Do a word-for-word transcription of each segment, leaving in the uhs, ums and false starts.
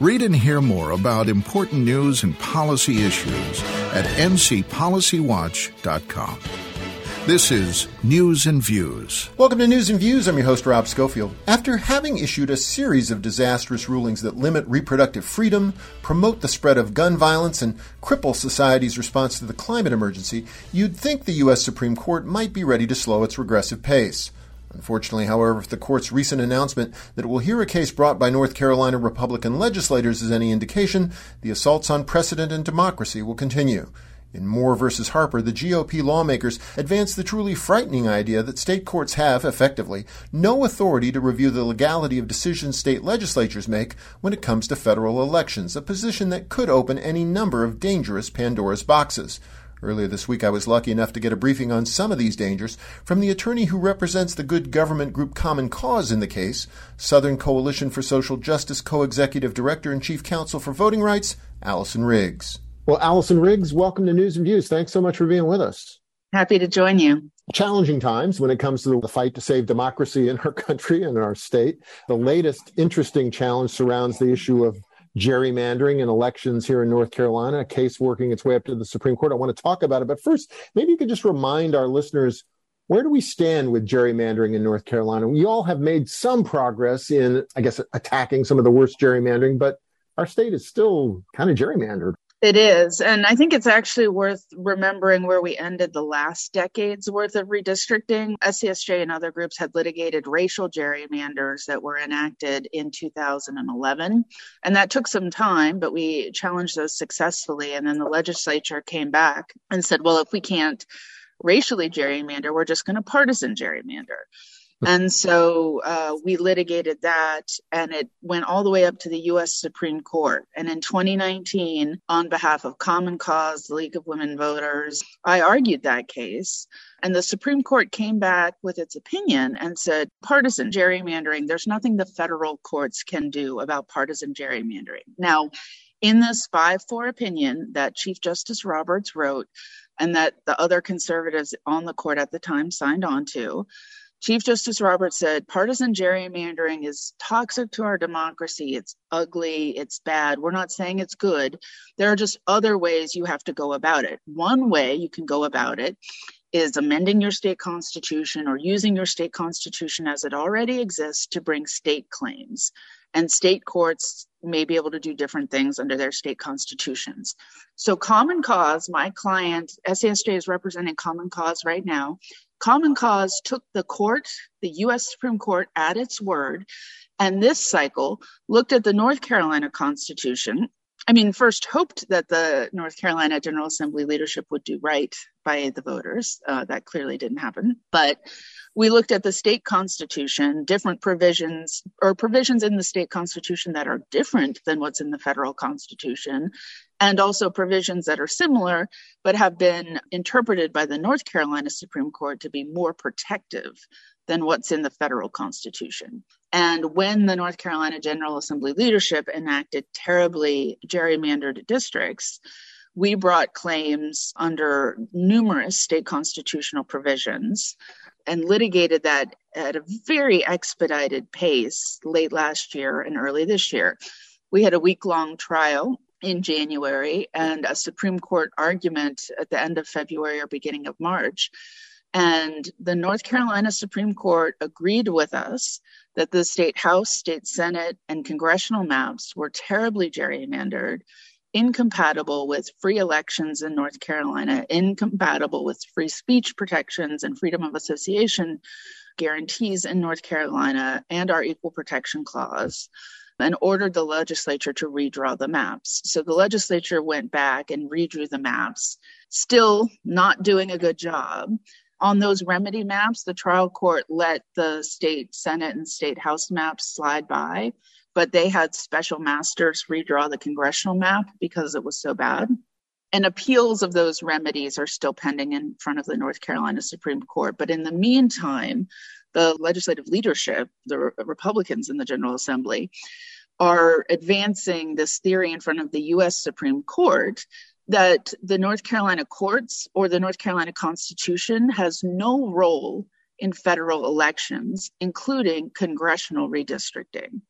Read and hear more about important news and policy issues at n c policy watch dot com. This is News and Views. Welcome to News and Views. I'm your host, Rob Schofield. After having issued a series of disastrous rulings that limit reproductive freedom, promote the spread of gun violence, and cripple society's response to the climate emergency, you'd think the U S Supreme Court might be ready to slow its regressive pace. Unfortunately, however, if the court's recent announcement that it will hear a case brought by North Carolina Republican legislators is any indication, the assaults on precedent and democracy will continue. In Moore versus Harper, the G O P lawmakers advanced the truly frightening idea that state courts have, effectively, no authority to review the legality of decisions state legislatures make when it comes to federal elections, a position that could open any number of dangerous Pandora's boxes. Earlier this week, I was lucky enough to get a briefing on some of these dangers from the attorney who represents the good government group Common Cause in the case, Southern Coalition for Social Justice Co-Executive Director and Chief Counsel for Voting Rights, Allison Riggs. Well, Allison Riggs, welcome to News and Views. Thanks so much for being with us. Happy to join you. Challenging times when it comes to the fight to save democracy in our country and in our state. The latest interesting challenge surrounds the issue of gerrymandering in elections here in North Carolina, a case working its way up to the Supreme Court. I want to talk about it. But first, maybe you could just remind our listeners, where do we stand with gerrymandering in North Carolina? We all have made some progress in, I guess, attacking some of the worst gerrymandering, but our state is still kind of gerrymandered. It is. And I think it's actually worth remembering where we ended the last decade's worth of redistricting. S C S J and other groups had litigated racial gerrymanders that were enacted in two thousand eleven. And that took some time, but we challenged those successfully. And then the legislature came back and said, well, if we can't racially gerrymander, we're just going to partisan gerrymander. And so uh, we litigated that, and it went all the way up to the U S Supreme Court. And in twenty nineteen, on behalf of Common Cause, the League of Women Voters, I argued that case. And the Supreme Court came back with its opinion and said, partisan gerrymandering, there's nothing the federal courts can do about partisan gerrymandering. Now, in this five four opinion that Chief Justice Roberts wrote, and that the other conservatives on the court at the time signed on to, Chief Justice Roberts said, partisan gerrymandering is toxic to our democracy. It's ugly. It's bad. We're not saying it's good. There are just other ways you have to go about it. One way you can go about it is amending your state constitution or using your state constitution as it already exists to bring state claims. And state courts may be able to do different things under their state constitutions. So Common Cause, my client, S C S J is representing Common Cause right now. Common Cause took the court, the U S Supreme Court, at its word, and this cycle looked at the North Carolina Constitution. I mean, first hoped that the North Carolina General Assembly leadership would do right by the voters. Uh, that clearly didn't happen. But we looked at the state constitution, different provisions or provisions in the state constitution that are different than what's in the federal constitution, and also provisions that are similar, but have been interpreted by the North Carolina Supreme Court to be more protective than what's in the federal constitution. And when the North Carolina General Assembly leadership enacted terribly gerrymandered districts, we brought claims under numerous state constitutional provisions and litigated that at a very expedited pace late last year and early this year. We had a week-long trial in January and a Supreme Court argument at the end of February or beginning of March. And the North Carolina Supreme Court agreed with us that the state House, state Senate, and congressional maps were terribly gerrymandered, incompatible with free elections in North Carolina, incompatible with free speech protections and freedom of association guarantees in North Carolina, and our Equal Protection Clause, and ordered the legislature to redraw the maps. So the legislature went back and redrew the maps, still not doing a good job. On those remedy maps, the trial court let the state Senate and state House maps slide by, but they had special masters redraw the congressional map because it was so bad. And appeals of those remedies are still pending in front of the North Carolina Supreme Court. But in the meantime, the legislative leadership, the Republicans in the General Assembly, are advancing this theory in front of the U S Supreme Court that the North Carolina courts or the North Carolina Constitution has no role in federal elections, including congressional redistricting.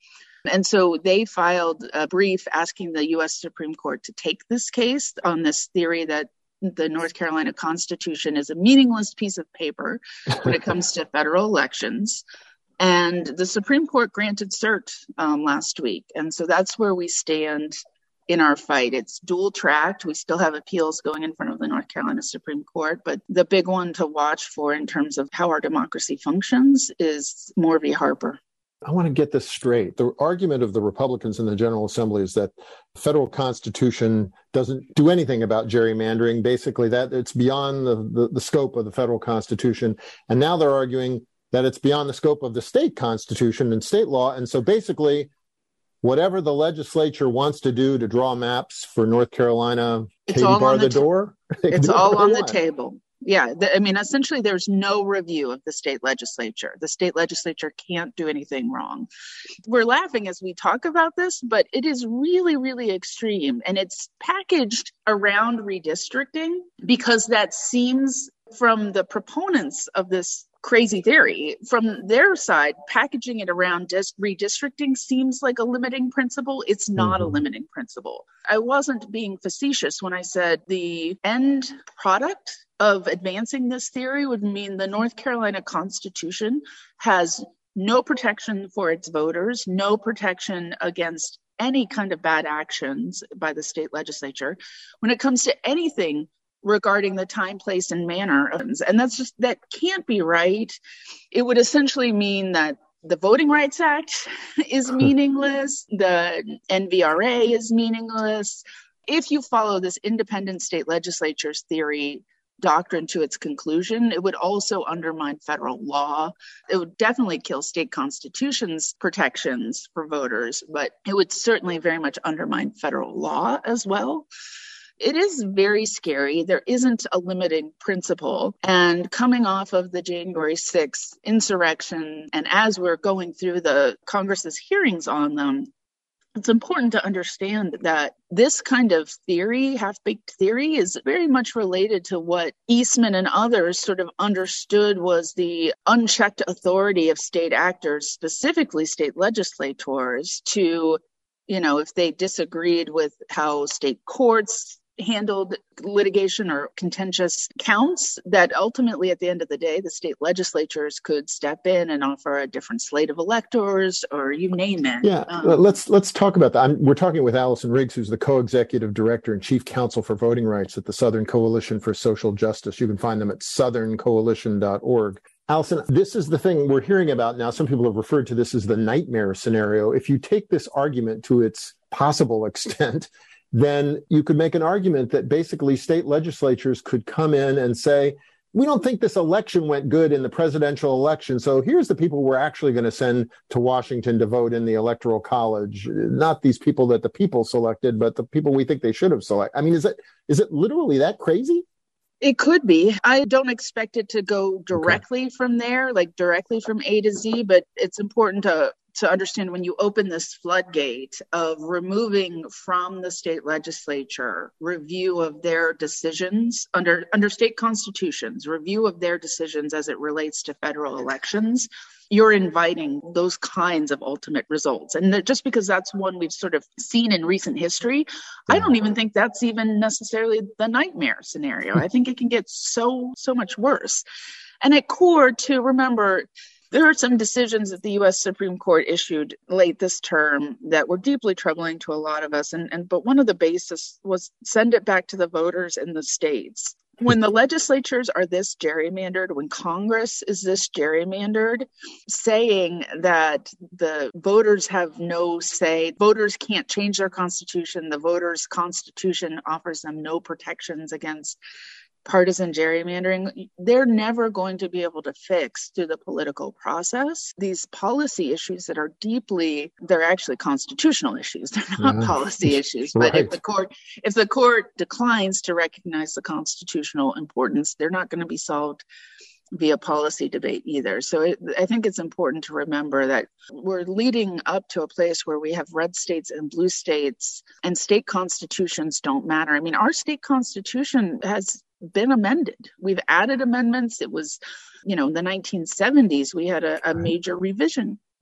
And so they filed a brief asking the U S Supreme Court to take this case on this theory that the North Carolina Constitution is a meaningless piece of paper when it comes to federal elections. And the Supreme Court granted cert um, last week. And so that's where we stand in our fight. It's dual tracked. We still have appeals going in front of the North Carolina Supreme Court. But the big one to watch for in terms of how our democracy functions is Moore v. Harper. I want to get this straight. The argument of the Republicans in the General Assembly is that the federal Constitution doesn't do anything about gerrymandering, basically that it's beyond the, the, the scope of the federal Constitution. And now they're arguing that it's beyond the scope of the state Constitution and state law. And so basically, whatever the legislature wants to do to draw maps for North Carolina, it's Katie all bar on the, the door. It's all on the table. Yeah, the, I mean, essentially, there's no review of the state legislature. The state legislature can't do anything wrong. We're laughing as we talk about this, but it is really, really extreme. And it's packaged around redistricting because that seems, from the proponents of this crazy theory, from their side, packaging it around dis- redistricting seems like a limiting principle. It's not mm-hmm. a limiting principle. I wasn't being facetious when I said the end product of advancing this theory would mean the North Carolina Constitution has no protection for its voters, no protection against any kind of bad actions by the state legislature when it comes to anything regarding the time, place, and manner. And that's just, that can't be right. It would essentially mean that the Voting Rights Act is meaningless, the N V R A is meaningless. If you follow this independent state legislature's theory doctrine to its conclusion, it would also undermine federal law. It would definitely kill state constitutions' protections for voters, but it would certainly very much undermine federal law as well. It is very scary. There isn't a limiting principle. And coming off of the January sixth insurrection, and as we're going through the Congress's hearings on them, it's important to understand that this kind of theory, half-baked theory, is very much related to what Eastman and others sort of understood was the unchecked authority of state actors, specifically state legislators, to, you know, if they disagreed with how state courts handled litigation or contentious counts, that ultimately at the end of the day, the state legislatures could step in and offer a different slate of electors, or you name it. Yeah, um, let's let's talk about that. I'm, we're talking with Allison Riggs, who's the co-executive director and chief counsel for voting rights at the Southern Coalition for Social Justice. You can find them at southern coalition dot org. Allison, this is the thing we're hearing about now. Some people have referred to this as the nightmare scenario. If you take this argument to its possible extent, then you could make an argument that basically state legislatures could come in and say, we don't think this election went good in the presidential election, so here's the people we're actually going to send to Washington to vote in the Electoral College. Not these people that the people selected, but the people we think they should have selected. I mean, is it is it literally that crazy? It could be. I don't expect it to go directly okay. from there, like directly from A to Z, but it's important to to understand when you open this floodgate of removing from the state legislature review of their decisions under, under state constitutions, review of their decisions as it relates to federal elections, you're inviting those kinds of ultimate results. And just because that's one we've sort of seen in recent history, I don't even think that's even necessarily the nightmare scenario. I think it can get so, so much worse. And at core, to remember, there are some decisions that the U S Supreme Court issued late this term that were deeply troubling to a lot of us. And, and but one of the basis was send it back to the voters in the states. When the legislatures are this gerrymandered, when Congress is this gerrymandered, saying that the voters have no say, voters can't change their constitution, the voters' constitution offers them no protections against partisan gerrymandering, they're never going to be able to fix through the political process these policy issues that are deeply, they're actually constitutional issues. They're not yeah. policy issues. But right. if the court, if the court declines to recognize the constitutional importance, they're not going to be solved via policy debate either. So it, I think it's important to remember that we're leading up to a place where we have red states and blue states, and state constitutions don't matter. I mean, our state constitution has been amended. We've added amendments. It was, you know, in the nineteen seventies, we had a, a major revision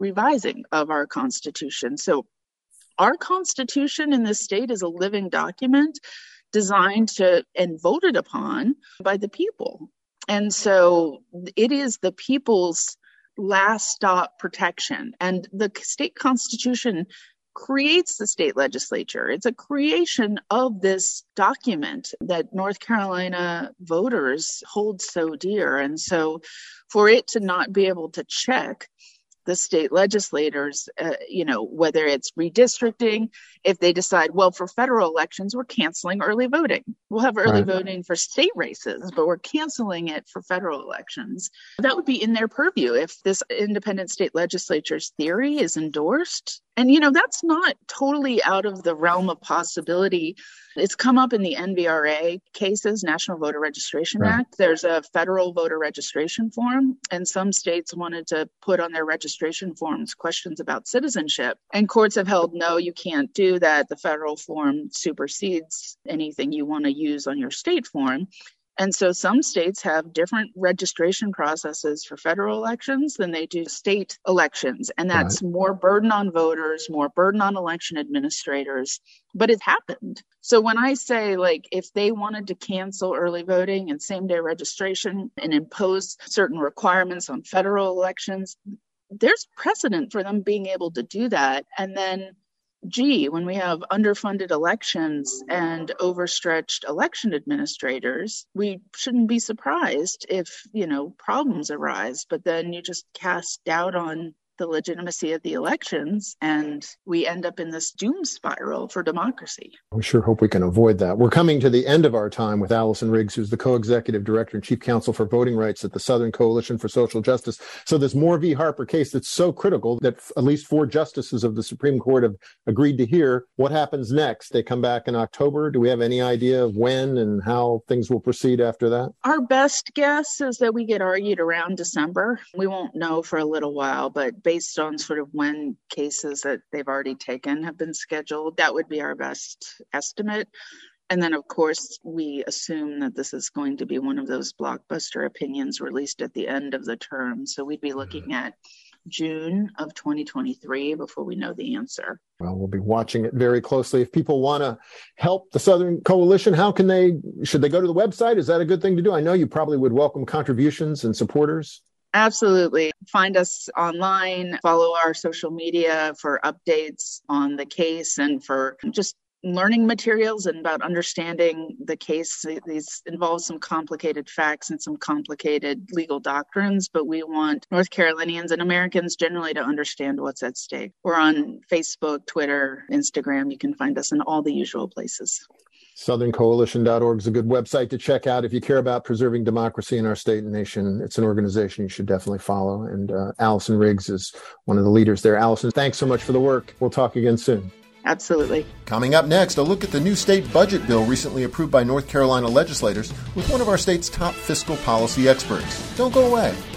revising of our Constitution. So our Constitution in this state is a living document designed to and voted upon by the people. And so it is the people's last stop protection. And the state constitution creates the state legislature. It's a creation of this document that North Carolina voters hold so dear. And so for it to not be able to check the state legislators, uh, you know, whether it's redistricting, if they decide, well, for federal elections, we're canceling early voting. We'll have early right. voting for state races, but we're canceling it for federal elections. That would be in their purview if this independent state legislature's theory is endorsed. And, you know, that's not totally out of the realm of possibility. It's come up in the N V R A cases, National Voter Registration right. Act. There's a federal voter registration form, and some states wanted to put on their registration forms questions about citizenship. And courts have held, no, you can't do that. The federal form supersedes anything you want to use on your state form. And so some states have different registration processes for federal elections than they do state elections. And that's right. more burden on voters, more burden on election administrators. But it happened. So when I say, like, if they wanted to cancel early voting and same day registration and impose certain requirements on federal elections, there's precedent for them being able to do that. And then Gee, when we have underfunded elections and overstretched election administrators, we shouldn't be surprised if, you know, problems arise. But then you just cast doubt on the legitimacy of the elections, and we end up in this doom spiral for democracy. We sure hope we can avoid that. We're coming to the end of our time with Allison Riggs, who's the co-executive director and chief counsel for voting rights at the Southern Coalition for Social Justice. So this Moore v. Harper case that's so critical that at least four justices of the Supreme Court have agreed to hear. What happens next? They come back in October. Do we have any idea of when and how things will proceed after that? Our best guess is that we get argued around December. We won't know for a little while, but based on sort of when cases that they've already taken have been scheduled, that would be our best estimate. And then, of course, we assume that this is going to be one of those blockbuster opinions released at the end of the term. So we'd be looking at June of twenty twenty-three before we know the answer. Well, we'll be watching it very closely. If people want to help the Southern Coalition, how can they, should they go to the website? Is that a good thing to do? I know you probably would welcome contributions and supporters. Absolutely. Find us online, follow our social media for updates on the case and for just learning materials and about understanding the case. These involve some complicated facts and some complicated legal doctrines, but we want North Carolinians and Americans generally to understand what's at stake. We're on Facebook, Twitter, Instagram. You can find us in all the usual places. Southern Coalition dot org is a good website to check out. If you care about preserving democracy in our state and nation, it's an organization you should definitely follow. And uh, Allison Riggs is one of the leaders there. Allison, thanks so much for the work. We'll talk again soon. Absolutely. Coming up next, a look at the new state budget bill recently approved by North Carolina legislators with one of our state's top fiscal policy experts. Don't go away.